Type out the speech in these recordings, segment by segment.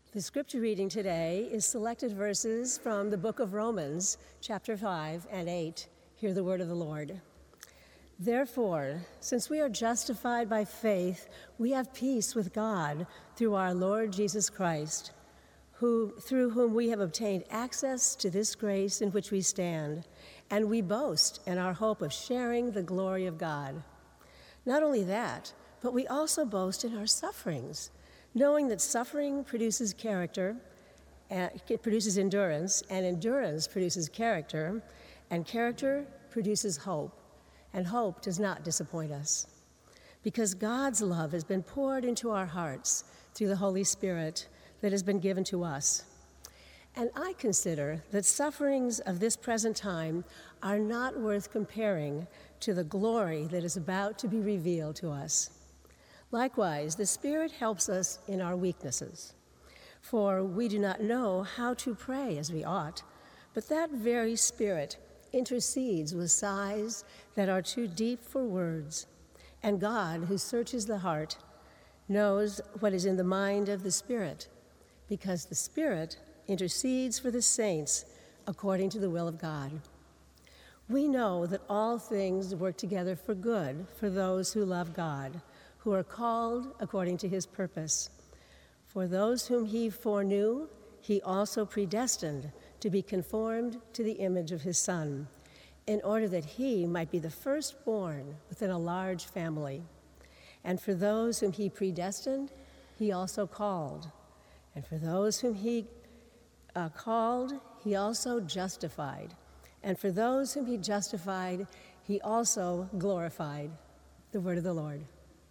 The scripture reading today is selected verses from the book of Romans, chapter 5 and 8. Hear the word of the Lord. Therefore, since we are justified by faith, we have peace with God through our Lord Jesus Christ, through whom we have obtained access to this grace in which we stand, and we boast in our hope of sharing the glory of God. Not only that, but we also boast in our sufferings, knowing that suffering produces character, it produces endurance, and endurance produces character, and character produces hope, and hope does not disappoint us. Because God's love has been poured into our hearts through the Holy Spirit that has been given to us. And I consider that sufferings of this present time are not worth comparing to the glory that is about to be revealed to us. Likewise, the Spirit helps us in our weaknesses, for we do not know how to pray as we ought, but that very Spirit intercedes with sighs that are too deep for words. And God, who searches the heart, knows what is in the mind of the Spirit, because the Spirit intercedes for the saints according to the will of God. We know that all things work together for good for those who love God, who are called according to his purpose. For those whom he foreknew, he also predestined to be conformed to the image of his Son, in order that he might be the firstborn within a large family. And for those whom he predestined, he also called. And for those whom he called, he also justified. And for those whom he justified, he also glorified. The word of the Lord.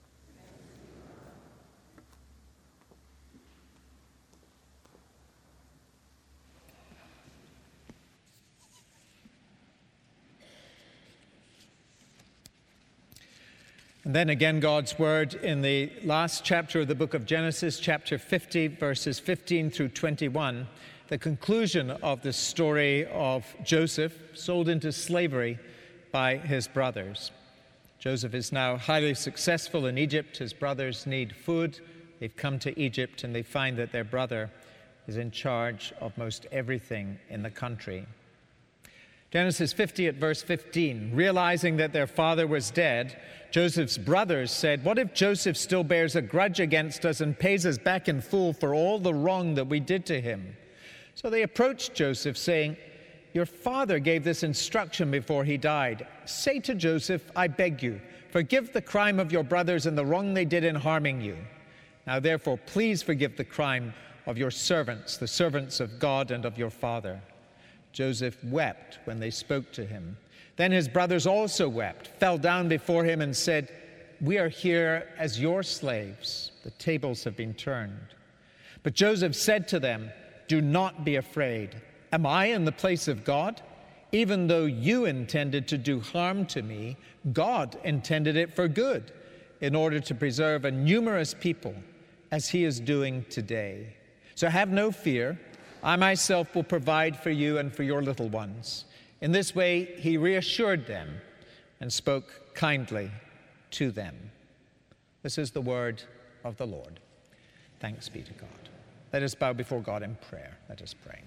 And then again, God's word in the last chapter of the book of Genesis, chapter 50, verses 15 through 21, the conclusion of the story of Joseph, sold into slavery by his brothers. Joseph is now highly successful in Egypt. His brothers need food. They've come to Egypt and they find that their brother is in charge of most everything in the country. Genesis 50 at verse 15, realizing that their father was dead, Joseph's brothers said, "What if Joseph still bears a grudge against us and pays us back in full for all the wrong that we did to him?" So they approached Joseph, saying, "Your father gave this instruction before he died. Say to Joseph, I beg you, forgive the crime of your brothers and the wrong they did in harming you. Now therefore, please forgive the crime of your servants, the servants of God and of your father." Joseph wept when they spoke to him. Then his brothers also wept, fell down before him and said, "We are here as your slaves. The tables have been turned." But Joseph said to them, "Do not be afraid. Am I in the place of God? Even though you intended to do harm to me, God intended it for good, in order to preserve a numerous people, as he is doing today. So have no fear. I myself will provide for you and for your little ones." In this way, he reassured them and spoke kindly to them. This is the word of the Lord. Thanks be to God. Let us bow before God in prayer. Let us pray.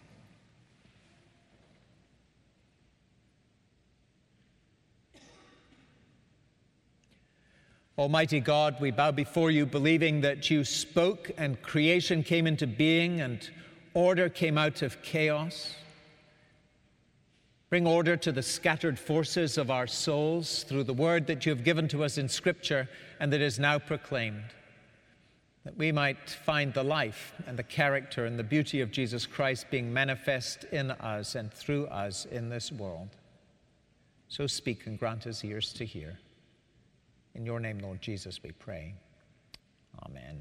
Almighty God, we bow before you, believing that you spoke and creation came into being and order came out of chaos. Bring order to the scattered forces of our souls through the word that you have given to us in Scripture and that is now proclaimed, that we might find the life and the character and the beauty of Jesus Christ being manifest in us and through us in this world. So speak and grant us ears to hear. In your name, Lord Jesus, we pray. Amen.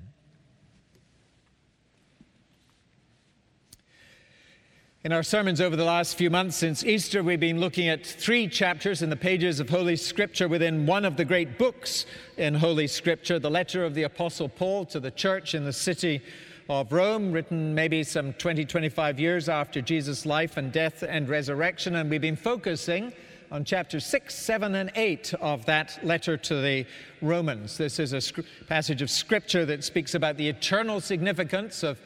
In our sermons over the last few months since Easter, we've been looking at 3 chapters in the pages of Holy Scripture within one of the great books in Holy Scripture, the letter of the Apostle Paul to the church in the city of Rome, written maybe some 20-25 years after Jesus' life and death and resurrection. And we've been focusing on chapters 6, 7, and 8 of that letter to the Romans. This is a passage of Scripture that speaks about the eternal significance of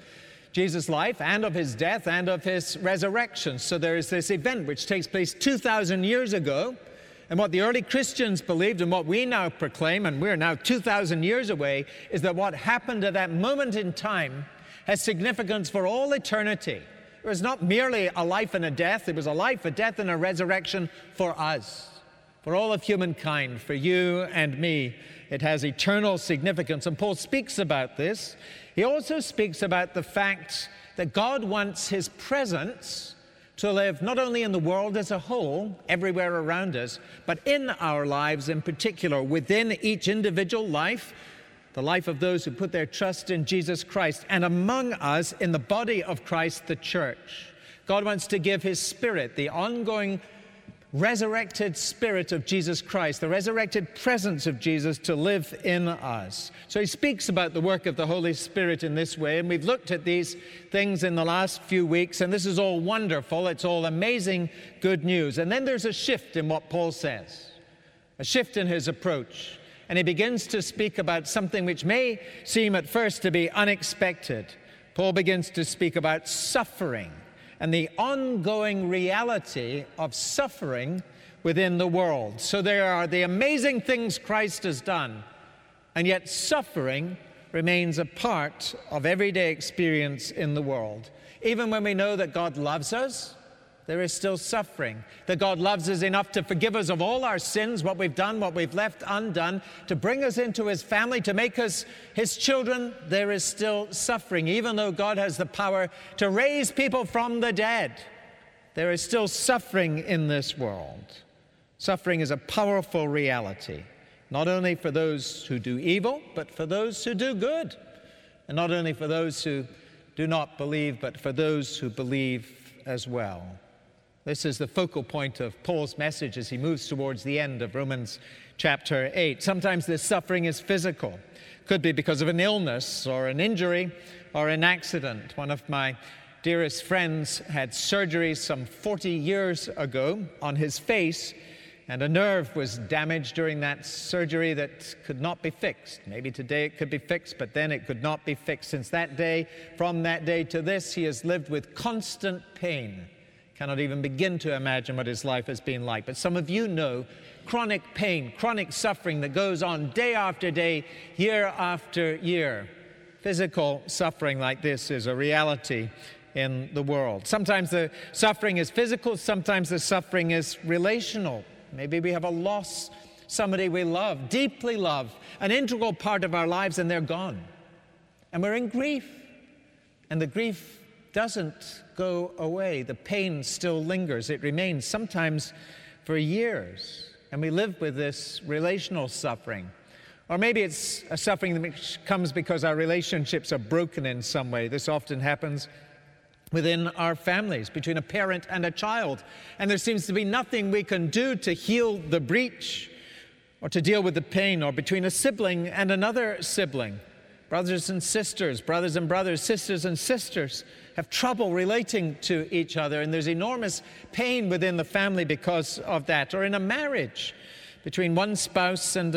Jesus' life and of his death and of his resurrection. So there is this event which takes place 2,000 years ago, and what the early Christians believed and what we now proclaim, and we're now 2,000 years away, is that what happened at that moment in time has significance for all eternity. It was not merely a life and a death, it was a life, a death, and a resurrection for us, for all of humankind, for you and me. It has eternal significance, and Paul speaks about this. He also speaks about the fact that God wants his presence to live not only in the world as a whole, everywhere around us, but in our lives in particular, within each individual life, the life of those who put their trust in Jesus Christ, and among us in the body of Christ, the church. God wants to give his Spirit, the ongoing resurrected Spirit of Jesus Christ, the resurrected presence of Jesus, to live in us. So he speaks about the work of the Holy Spirit in this way, and we've looked at these things in the last few weeks, and this is all wonderful. It's all amazing good news. And then there's a shift in what Paul says, a shift in his approach, and he begins to speak about something which may seem at first to be unexpected. Paul begins to speak about suffering and the ongoing reality of suffering within the world. So there are the amazing things Christ has done, and yet suffering remains a part of everyday experience in the world. Even when we know that God loves us, there is still suffering. That God loves us enough to forgive us of all our sins, what we've done, what we've left undone, to bring us into his family, to make us his children, there is still suffering. Even though God has the power to raise people from the dead, there is still suffering in this world. Suffering is a powerful reality, not only for those who do evil, but for those who do good. And not only for those who do not believe, but for those who believe as well. This is the focal point of Paul's message as he moves towards the end of Romans chapter 8. Sometimes this suffering is physical. It could be because of an illness or an injury or an accident. One of my dearest friends had surgery some 40 years ago on his face, and a nerve was damaged during that surgery that could not be fixed. Maybe today it could be fixed, but then it could not be fixed. Since that day, from that day to this, he has lived with constant pain. Cannot even begin to imagine what his life has been like. But some of you know chronic pain, chronic suffering that goes on day after day, year after year. Physical suffering like this is a reality in the world. Sometimes the suffering is physical, sometimes the suffering is relational. Maybe we have a loss, somebody we love, deeply love, an integral part of our lives, and they're gone. And we're in grief. And the grief doesn't go away. The pain still lingers. It remains sometimes for years. And we live with this relational suffering. Or maybe it's a suffering that comes because our relationships are broken in some way. This often happens within our families, between a parent and a child. And there seems to be nothing we can do to heal the breach or to deal with the pain, or between a sibling and another sibling. Brothers and sisters, brothers and brothers, sisters and sisters have trouble relating to each other, and there's enormous pain within the family because of that. Or in a marriage, between one spouse and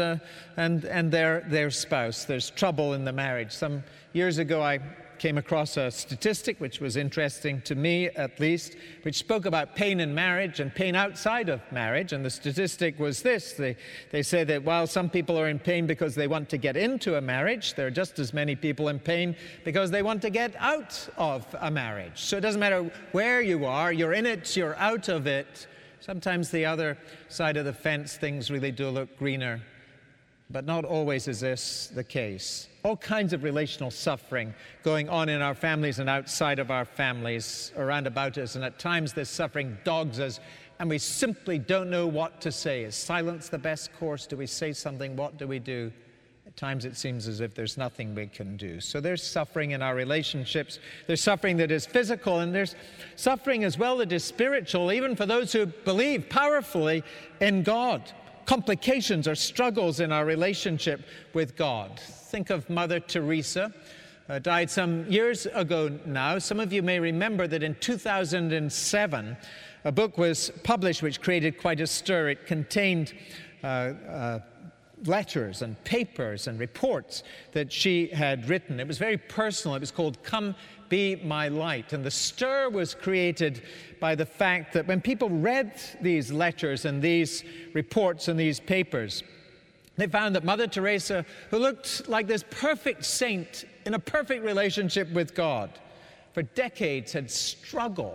their spouse, there's trouble in the marriage. Some years ago, I came across a statistic which was interesting to me, at least, which spoke about pain in marriage and pain outside of marriage. And the statistic was this. They say that while some people are in pain because they want to get into a marriage, there are just as many people in pain because they want to get out of a marriage. So it doesn't matter where you are, you're in it, you're out of it. Sometimes the other side of the fence, things really do look greener. But not always is this the case. All kinds of relational suffering going on in our families and outside of our families, around about us. And at times this suffering dogs us, and we simply don't know what to say. Is silence the best course? Do we say something? What do we do? At times it seems as if there's nothing we can do. So there's suffering in our relationships. There's suffering that is physical, and there's suffering as well that is spiritual, even for those who believe powerfully in God. Complications or struggles in our relationship with God. Think of Mother Teresa, died some years ago now. Some of you may remember that in 2007, a book was published which created quite a stir. It contained letters and papers and reports that she had written. It was very personal. It was called Come Be My Light. And the stir was created by the fact that when people read these letters and these reports and these papers, they found that Mother Teresa, who looked like this perfect saint in a perfect relationship with God, for decades had struggled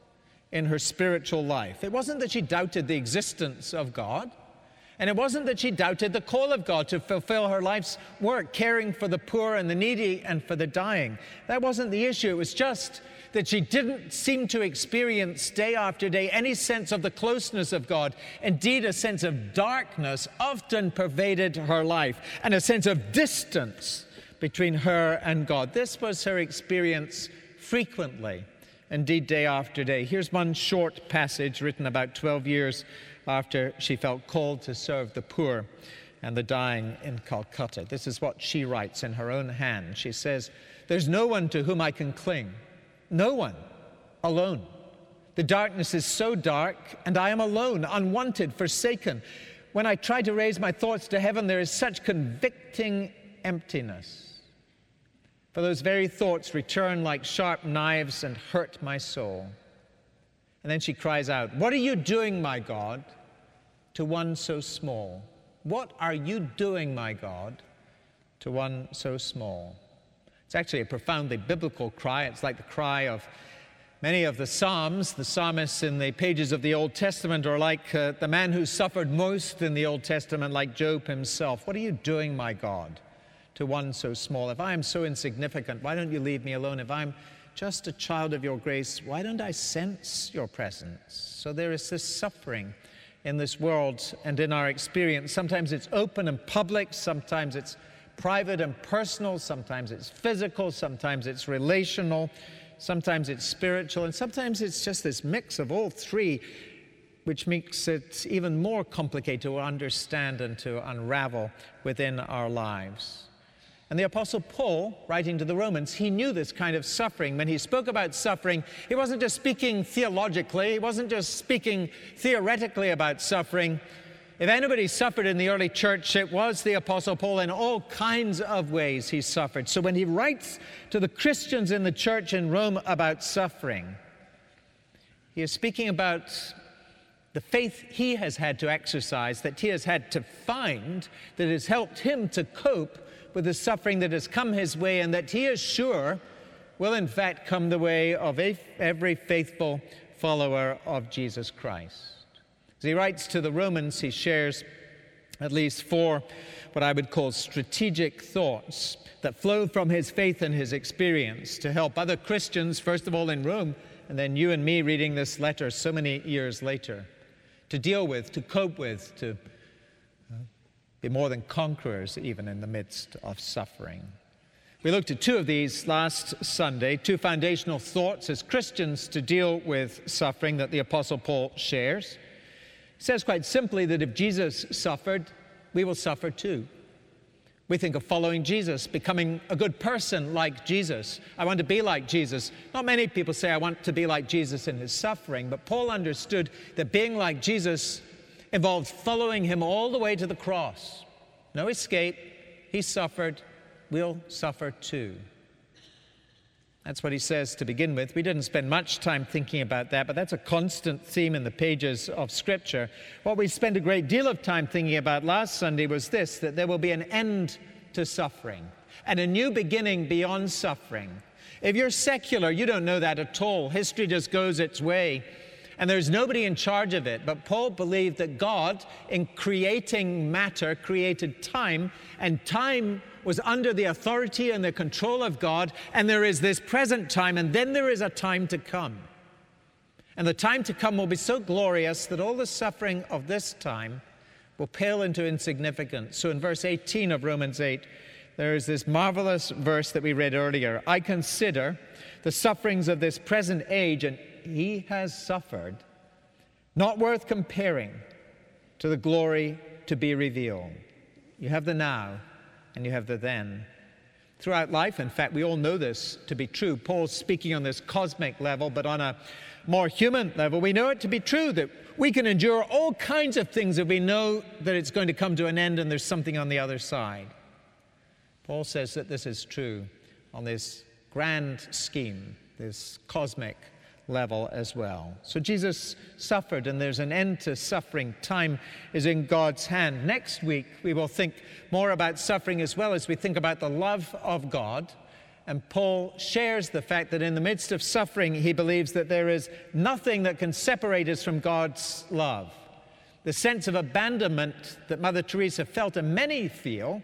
in her spiritual life. It wasn't that she doubted the existence of God, and it wasn't that she doubted the call of God to fulfill her life's work, caring for the poor and the needy and for the dying. That wasn't the issue. It was just that she didn't seem to experience day after day any sense of the closeness of God. Indeed, a sense of darkness often pervaded her life, and a sense of distance between her and God. This was her experience frequently, indeed day after day. Here's one short passage written about 12 years after she felt called to serve the poor and the dying in Calcutta. This is what she writes in her own hand. She says, "There's no one to whom I can cling. No one. Alone. The darkness is so dark, and I am alone, unwanted, forsaken. When I try to raise my thoughts to heaven, there is such convicting emptiness. For those very thoughts return like sharp knives and hurt my soul." And then she cries out, "What are you doing, my God, to one so small? What are you doing, my God, to one so small?" It's actually a profoundly biblical cry. It's like the cry of many of the Psalms. The psalmists in the pages of the Old Testament are like the man who suffered most in the Old Testament, like Job himself. "What are you doing, my God, to one so small? If I am so insignificant, why don't you leave me alone? If I'm just a child of your grace, why don't I sense your presence?" So there is this suffering in this world and in our experience. Sometimes it's open and public, sometimes it's private and personal, sometimes it's physical, sometimes it's relational, sometimes it's spiritual, and sometimes it's just this mix of all three, which makes it even more complicated to understand and to unravel within our lives. And the Apostle Paul, writing to the Romans, he knew this kind of suffering. When he spoke about suffering, he wasn't just speaking theologically, he wasn't just speaking theoretically about suffering. If anybody suffered in the early church, it was the Apostle Paul. In all kinds of ways he suffered. So when he writes to the Christians in the church in Rome about suffering, he is speaking about the faith he has had to exercise, that he has had to find, that has helped him to cope with the suffering that has come his way, and that he is sure will in fact come the way of every faithful follower of Jesus Christ. As he writes to the Romans, he shares at least 4 what I would call strategic thoughts that flow from his faith and his experience to help other Christians, first of all in Rome, and then you and me reading this letter so many years later, to deal with, to cope with, to be more than conquerors even in the midst of suffering. We looked at 2 of these last Sunday, 2 foundational thoughts as Christians to deal with suffering that the Apostle Paul shares. He says quite simply that if Jesus suffered, we will suffer too. We think of following Jesus, becoming a good person like Jesus. I want to be like Jesus. Not many people say I want to be like Jesus in his suffering, but Paul understood that being like Jesus involved following him all the way to the cross. No escape. He suffered. We'll suffer too. That's what he says to begin with. We didn't spend much time thinking about that, but that's a constant theme in the pages of Scripture. What we spent a great deal of time thinking about last Sunday was this, that there will be an end to suffering and a new beginning beyond suffering. If you're secular, you don't know that at all. History just goes its way, and there's nobody in charge of it. But Paul believed that God, in creating matter, created time, and time was under the authority and the control of God, and there is this present time, and then there is a time to come. And the time to come will be so glorious that all the suffering of this time will pale into insignificance. So in verse 18 of Romans 8, there is this marvelous verse that we read earlier. "I consider the sufferings of this present age," and he has suffered, "not worth comparing to the glory to be revealed." You have the now, and you have the then. throughout life. In fact, we all know this to be true. Paul's speaking on this cosmic level, but on a more human level, we know it to be true that we can endure all kinds of things if we know that it's going to come to an end and there's something on the other side. Paul says that this is true on this grand scheme, this cosmic level as well. So Jesus suffered, and there's an end to suffering. Time is in God's hand. Next week, we will think more about suffering as well as we think about the love of God. And Paul shares the fact that in the midst of suffering, he believes that there is nothing that can separate us from God's love. The sense of abandonment that Mother Teresa felt, and many feel,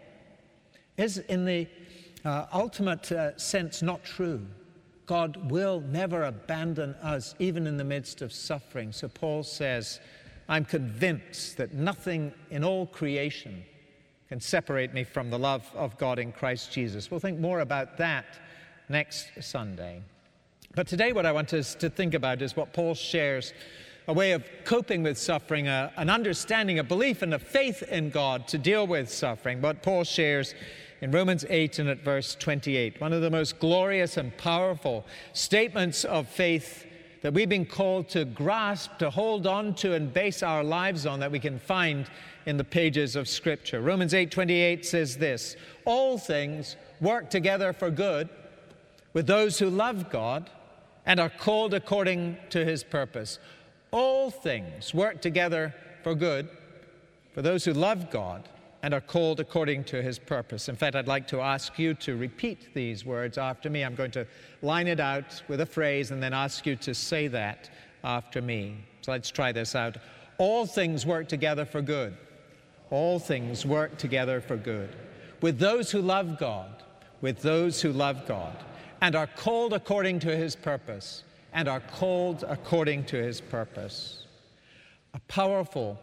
is in the ultimate sense not true. God will never abandon us, even in the midst of suffering. So Paul says, I'm convinced that nothing in all creation can separate me from the love of God in Christ Jesus. We'll think more about that next Sunday. But today what I want us to think about is what Paul shares, a way of coping with suffering, an understanding, a belief and a faith in God to deal with suffering. What Paul shares in Romans 8 and at verse 28, one of the most glorious and powerful statements of faith that we've been called to grasp, to hold on to and base our lives on, that we can find in the pages of Scripture. Romans 8:28 says this, all things work together for good with those who love God and are called according to his purpose. All things work together for good for those who love God and are called according to his purpose. In fact, I'd like to ask you to repeat these words after me. I'm going to line it out with a phrase and then ask you to say that after me. So let's try this out. All things work together for good. All things work together for good. With those who love God, with those who love God, and are called according to his purpose, and are called according to his purpose. A powerful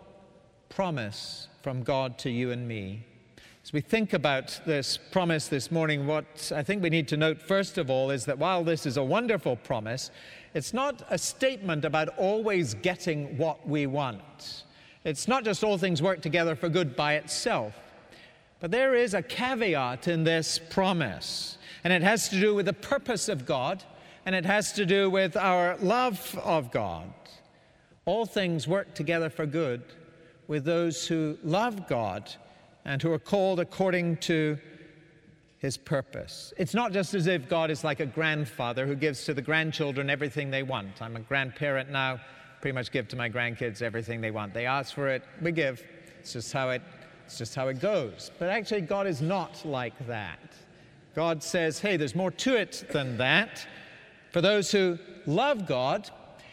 promise from God to you and me. As we think about this promise this morning, what I think we need to note first of all is that while this is a wonderful promise, it's not a statement about always getting what we want. It's not just all things work together for good by itself, but there is a caveat in this promise, and it has to do with the purpose of God, and it has to do with our love of God. All things work together for good with those who love God and who are called according to his purpose. It's not just as if God is like a grandfather who gives to the grandchildren everything they want. I'm a grandparent now, pretty much give to my grandkids everything they want. They ask for it, we give. It's just how it goes. But actually, God is not like that. God says, hey, there's more to it than that. For those who love God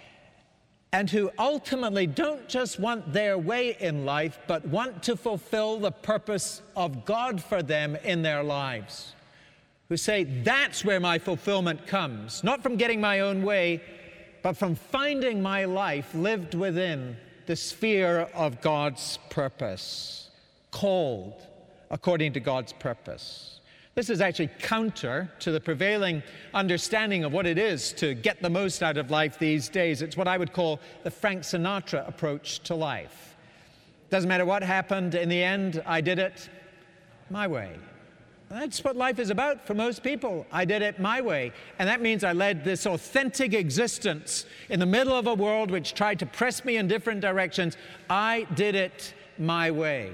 and who ultimately don't just want their way in life, but want to fulfill the purpose of God for them in their lives. Who say, that's where my fulfillment comes, not from getting my own way, but from finding my life lived within the sphere of God's purpose, called according to God's purpose. This is actually counter to the prevailing understanding of what it is to get the most out of life these days. It's what I would call the Frank Sinatra approach to life. Doesn't matter what happened, in the end, I did it my way. That's what life is about for most people. I did it my way. And that means I led this authentic existence in the middle of a world which tried to press me in different directions. I did it my way.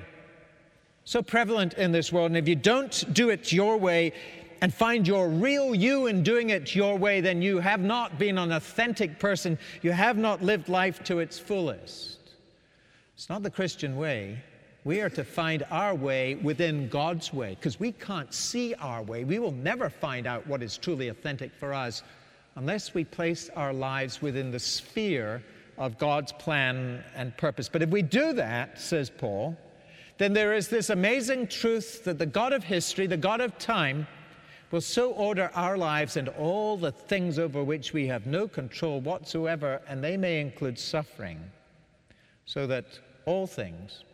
So prevalent in this world, and if you don't do it your way and find your real you in doing it your way, then you have not been an authentic person. You have not lived life to its fullest. It's not the Christian way. We are to find our way within God's way, because we can't see our way. We will never find out what is truly authentic for us unless we place our lives within the sphere of God's plan and purpose. But if we do that, says Paul, then there is this amazing truth that the God of history, the God of time, will so order our lives and all the things over which we have no control whatsoever, and they may include suffering, so that all things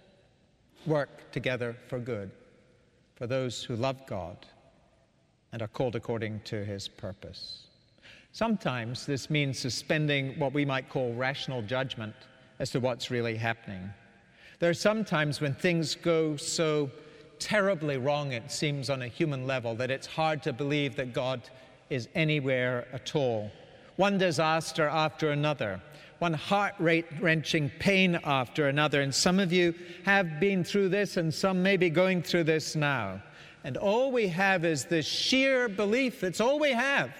work together for good for those who love God and are called according to his purpose. Sometimes this means suspending what we might call rational judgment as to what's really happening. There are some times when things go so terribly wrong it seems on a human level that it's hard to believe that God is anywhere at all. One disaster after another, one heart-wrenching pain after another. And some of you have been through this, and some may be going through this now. And all we have is this sheer belief, that's all we have,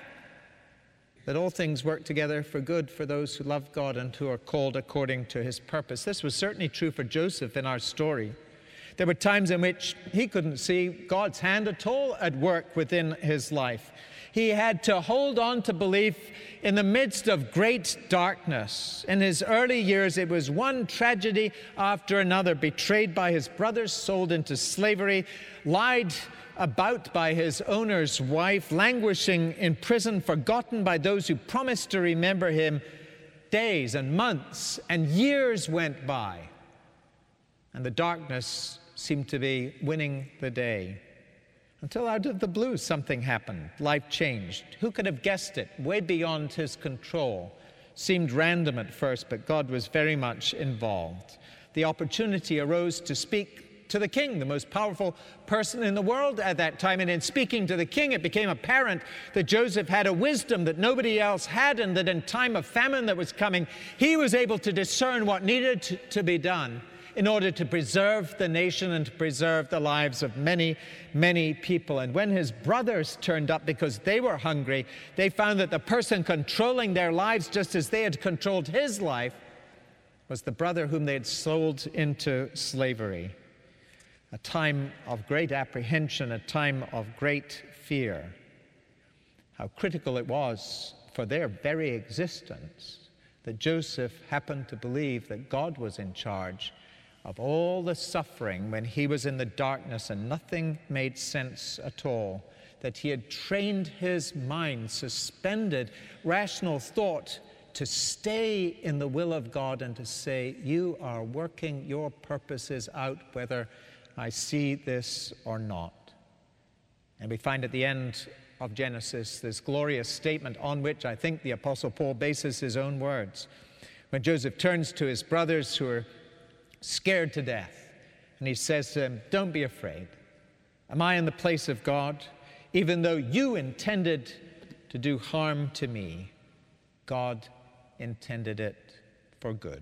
that all things work together for good for those who love God and who are called according to his purpose. This was certainly true for Joseph in our story. There were times in which he couldn't see God's hand at all at work within his life. He had to hold on to belief in the midst of great darkness. In his early years, it was one tragedy after another: betrayed by his brothers, sold into slavery, lied about by his owner's wife, languishing in prison, forgotten by those who promised to remember him. Days and months and years went by, and the darkness seemed to be winning the day. Until out of the blue, something happened. Life changed. Who could have guessed it? Way beyond his control. Seemed random at first, but God was very much involved. The opportunity arose to speak to the king, the most powerful person in the world at that time. And in speaking to the king, it became apparent that Joseph had a wisdom that nobody else had, and that in time of famine that was coming, he was able to discern what needed to be done in order to preserve the nation and to preserve the lives of many, many people. And when his brothers turned up because they were hungry, they found that the person controlling their lives, just as they had controlled his life, was the brother whom they had sold into slavery. A time of great apprehension, a time of great fear. How critical it was for their very existence that Joseph happened to believe that God was in charge of all the suffering when he was in the darkness and nothing made sense at all, that he had trained his mind, suspended rational thought, to stay in the will of God and to say, you are working your purposes out whether I see this or not. And we find at the end of Genesis this glorious statement on which I think the Apostle Paul bases his own words. When Joseph turns to his brothers who are scared to death, and he says to them, don't be afraid. Am I in the place of God? Even though you intended to do harm to me, God intended it for good.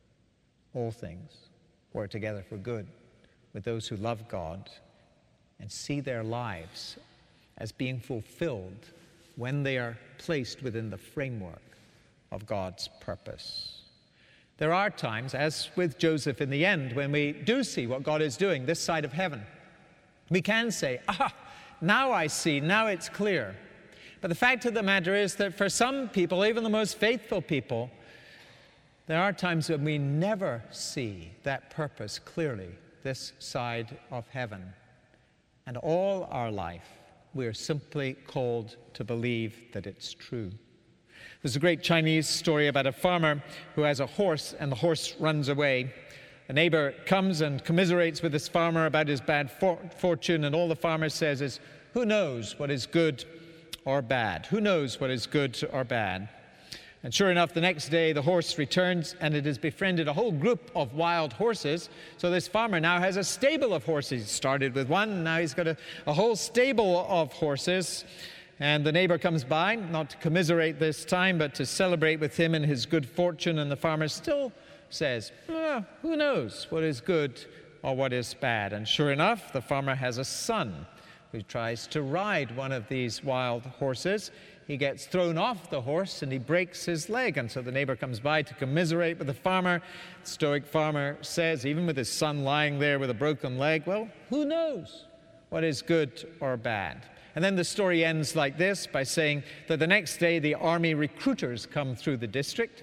All things work together for good with those who love God and see their lives as being fulfilled when they are placed within the framework of God's purpose. There are times, as with Joseph in the end, when we do see what God is doing this side of heaven. We can say, now I see, now it's clear. But the fact of the matter is that for some people, even the most faithful people, there are times when we never see that purpose clearly this side of heaven. And all our life, we are simply called to believe that it's true. There's a great Chinese story about a farmer who has a horse, and the horse runs away. A neighbor comes and commiserates with this farmer about his bad fortune, and all the farmer says is, who knows what is good or bad? Who knows what is good or bad? And sure enough, the next day the horse returns, and it has befriended a whole group of wild horses. So this farmer now has a stable of horses. He started with one, and now he's got a whole stable of horses. And the neighbor comes by, not to commiserate this time, but to celebrate with him in his good fortune. And the farmer still says, who knows what is good or what is bad? And sure enough, the farmer has a son who tries to ride one of these wild horses. He gets thrown off the horse and he breaks his leg. And so the neighbor comes by to commiserate with the farmer. The stoic farmer says, even with his son lying there with a broken leg, well, who knows what is good or bad? And then the story ends like this, by saying that the next day the army recruiters come through the district.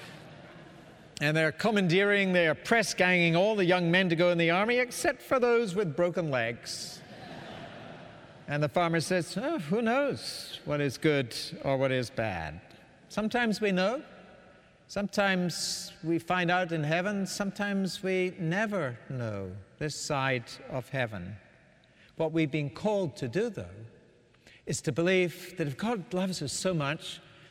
And they're commandeering, they're press ganging all the young men to go in the army, except for those with broken legs. And the farmer says, who knows what is good or what is bad? Sometimes we know. Sometimes we find out in heaven. Sometimes we never know this side of heaven. What we've been called to do, though, is to believe that if God loves us so much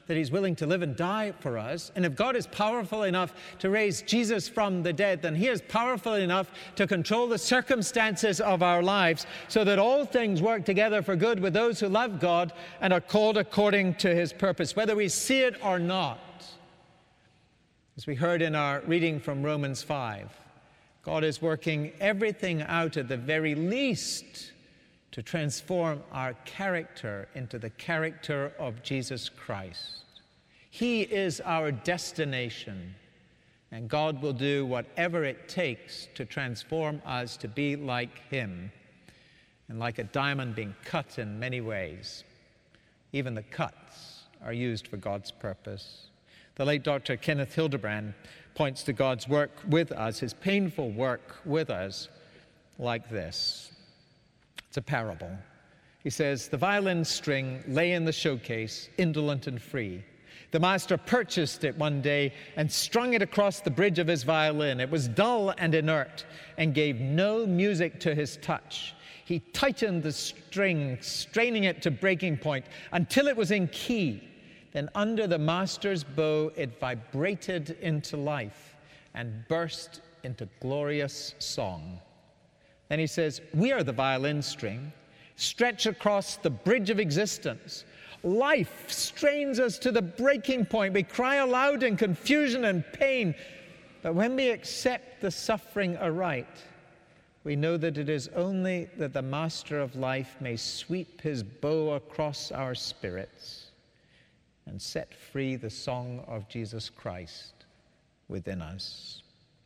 that he's willing to live and die for us. And if God is powerful enough to raise Jesus from the dead, then he is powerful enough to control the circumstances of our lives so that all things work together for good with those who love God and are called according to his purpose, whether we see it or not. As we heard in our reading from Romans 5, God is working everything out at the very least to transform our character into the character of Jesus Christ. He is our destination, and God will do whatever it takes to transform us to be like him, and like a diamond being cut in many ways. Even the cuts are used for God's purpose. The late Dr. Kenneth Hildebrand points to God's work with us, his painful work with us, like this. It's a parable. He says, the violin string lay in the showcase, indolent and free. The master purchased it one day and strung it across the bridge of his violin. It was dull and inert and gave no music to his touch. He tightened the string, straining it to breaking point until it was in key. Then under the master's bow, it vibrated into life and burst into glorious song. Then he says, we are the violin string, stretched across the bridge of existence. Life strains us to the breaking point. We cry aloud in confusion and pain. But when we accept the suffering aright, we know that it is only that the master of life may sweep his bow across our spirits and set free the song of Jesus Christ within us.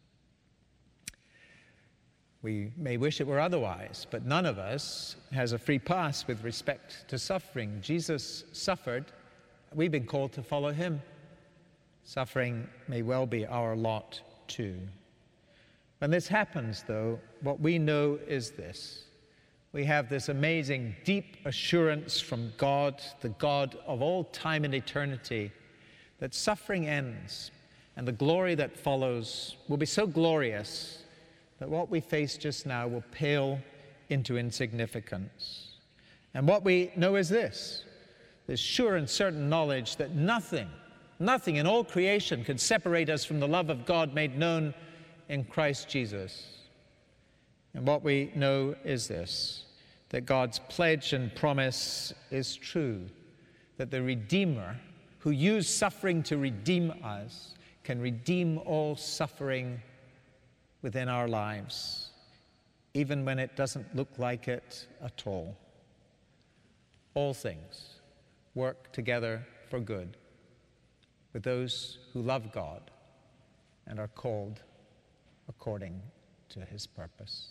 We may wish it were otherwise, but none of us has a free pass with respect to suffering. Jesus suffered. We've been called to follow him. Suffering may well be our lot too. When this happens, though, what we know is this. We have this amazing, deep assurance from God, the God of all time and eternity, that suffering ends and the glory that follows will be so glorious that what we face just now will pale into insignificance. And what we know is this sure and certain knowledge that nothing in all creation could separate us from the love of God made known in Christ Jesus. And what we know is this, that God's pledge and promise is true, that the Redeemer, who used suffering to redeem us, can redeem all suffering within our lives, even when it doesn't look like it at all. All things work together for good with those who love God and are called according to his purpose.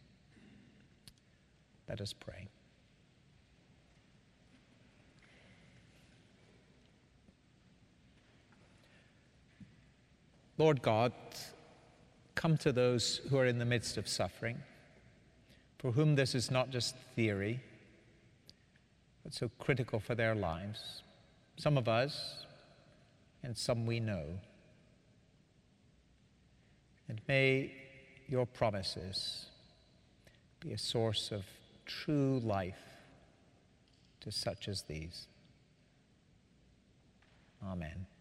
Let us pray. Lord God, come to those who are in the midst of suffering, for whom this is not just theory, but so critical for their lives. Some of us, and some we know. And may your promises be a source of true life to such as these. Amen.